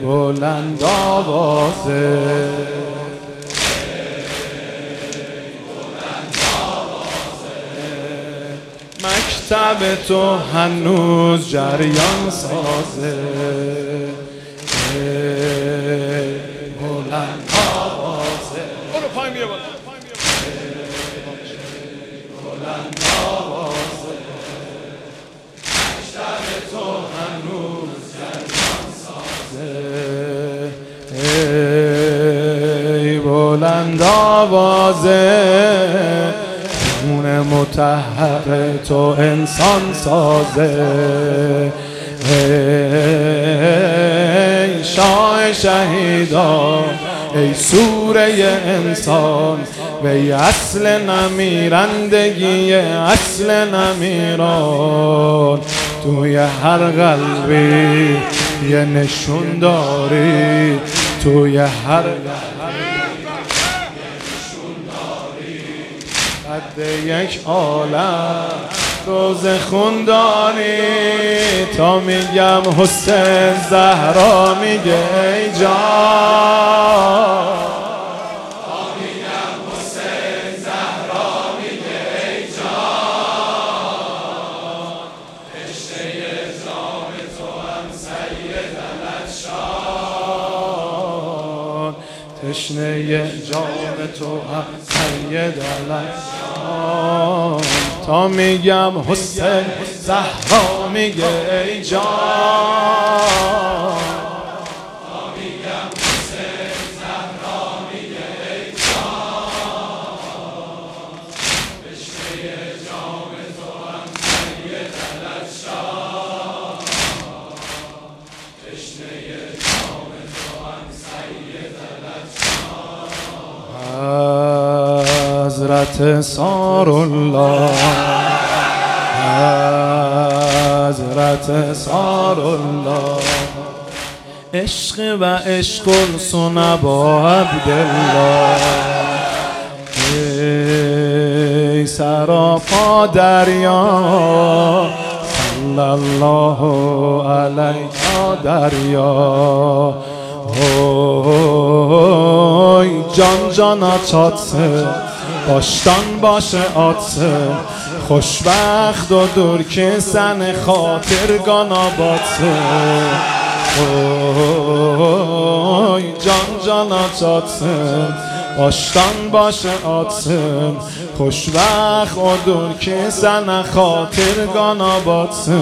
بلند آوازه مکتب تو هنوز جریان سازه بلند آوازه برو پای میره بالا بلند آوازه مکتب تو هنوز جریان سازه ای بلند آوازه خون مطهر تو انسان سازه ای شاه شهیدا ای سوره انسان وی اصل نمیرندگی اصل نمیران توی هر قلبی یه نشون داری توی هر قد یک عالم روز خون داری تا میگم حسین زهرا میگه ای جان تا میگم حسین زهرا میگه ای جان رشته جام تو هم سید العطشان تشنه جام تو هم سید العطشان تا میگم حسین زهرا میگه ای جان تا میگم حسین زهرا میگه ای جان رشته جام تو هم سید العطشان تشنه جام تو هم سید العطشان حضرت سارالله حضرت سارالله عشق و عشق السنبا عبدالله ای سراپا دریا صلی الله علیک دریا اوی جان جانا چاتسه باشتان باشه آتسه خوشبخت و دور که سن خاطر گانا باتسه اوی جان جانا چاتسه باشتان باشه آتسه خوشبخت و دور که سن خاطر گانا باتسه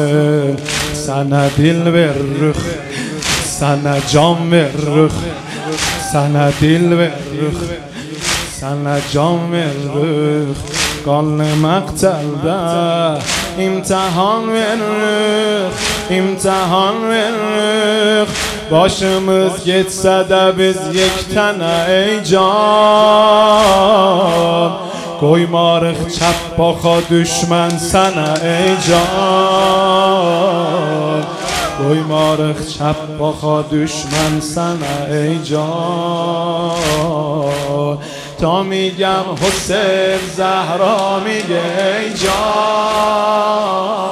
سن دل برخ سن جام برخ سن دل برخ سن جام برخ قال مقتل ده امتحان برخ امتحان برخ başımız geçse de biz یک tane ey can koymarıq çap baxa düşmən sənə ey can koymarıq çap baxa düşmən sənə ey can تا میگم حسین زهرا میگه ای جان